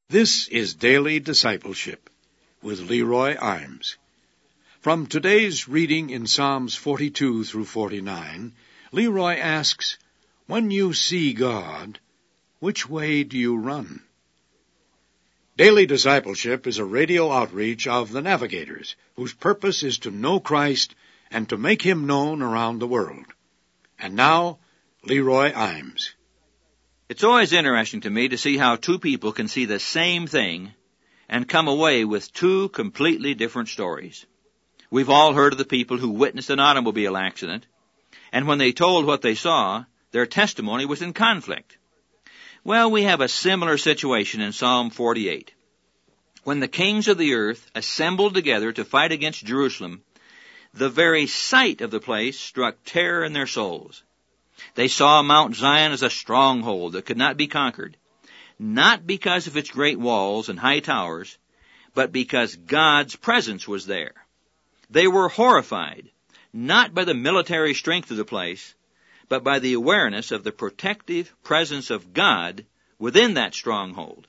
This is Daily Discipleship with Leroy Imes. From today's reading in Psalms 42 through 49, Leroy asks, when you see God, which way do you run? Daily Discipleship is a radio outreach of the Navigators, whose purpose is to know Christ and to make Him known around the world. And now, Leroy Imes. It's always interesting to me to see how two people can see the same thing and come away with two completely different stories. We've all heard of the people who witnessed an automobile accident, and when they told what they saw, their testimony was in conflict. Well, we have a similar situation in Psalm 48. When the kings of the earth assembled together to fight against Jerusalem, the very sight of the place struck terror in their souls. They saw Mount Zion as a stronghold that could not be conquered, not because of its great walls and high towers, but because God's presence was there. They were horrified, not by the military strength of the place, but by the awareness of the protective presence of God within that stronghold.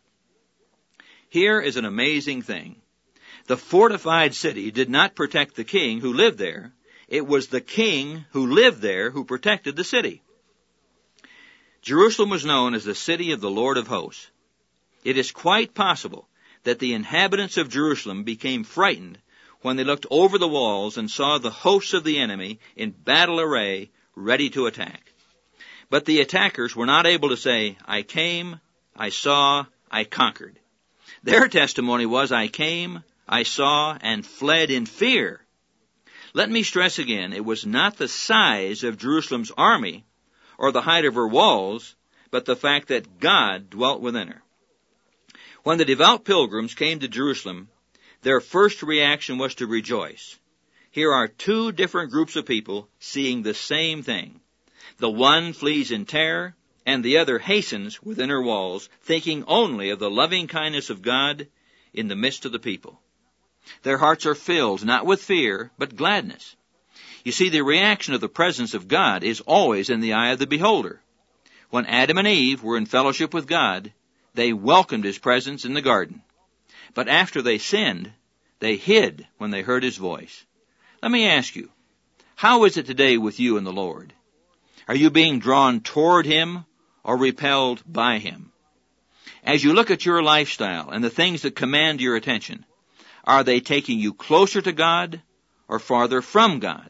Here is an amazing thing. The fortified city did not protect the king who lived there. It was the king who lived there who protected the city. Jerusalem was known as the city of the Lord of hosts. It is quite possible that the inhabitants of Jerusalem became frightened when they looked over the walls and saw the hosts of the enemy in battle array, ready to attack. But the attackers were not able to say, I came, I saw, I conquered. Their testimony was, I came, I saw, and fled in fear. Let me stress again, it was not the size of Jerusalem's army or the height of her walls, but the fact that God dwelt within her. When the devout pilgrims came to Jerusalem, their first reaction was to rejoice. Here are two different groups of people seeing the same thing. The one flees in terror, and the other hastens within her walls, thinking only of the loving kindness of God in the midst of the people. Their hearts are filled not with fear, but gladness. You see, the reaction of the presence of God is always in the eye of the beholder. When Adam and Eve were in fellowship with God, they welcomed His presence in the garden. But after they sinned, they hid when they heard His voice. Let me ask you, how is it today with you and the Lord? Are you being drawn toward Him or repelled by Him? As you look at your lifestyle and the things that command your attention, are they taking you closer to God or farther from God?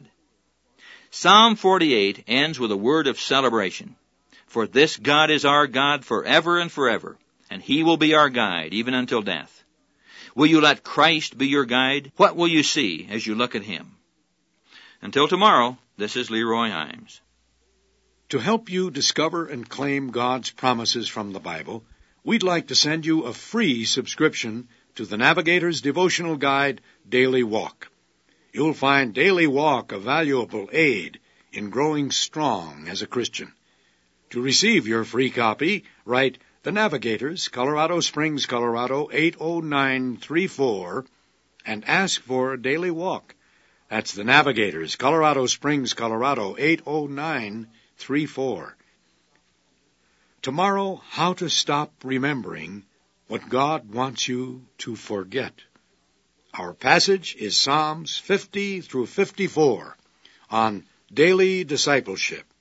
Psalm 48 ends with a word of celebration. For this God is our God forever and forever, and He will be our guide even until death. Will you let Christ be your guide? What will you see as you look at Him? Until tomorrow, this is Leroy Imes. To help you discover and claim God's promises from the Bible, we'd like to send you a free subscription to the Navigator's devotional guide, Daily Walk. You'll find Daily Walk a valuable aid in growing strong as a Christian. To receive your free copy, write The Navigators, Colorado Springs, Colorado 80934, and ask for Daily Walk. That's The Navigators, Colorado Springs, Colorado 80934. Tomorrow, how to stop remembering what God wants you to forget. Our passage is Psalms 50 through 54 on Daily Discipleship.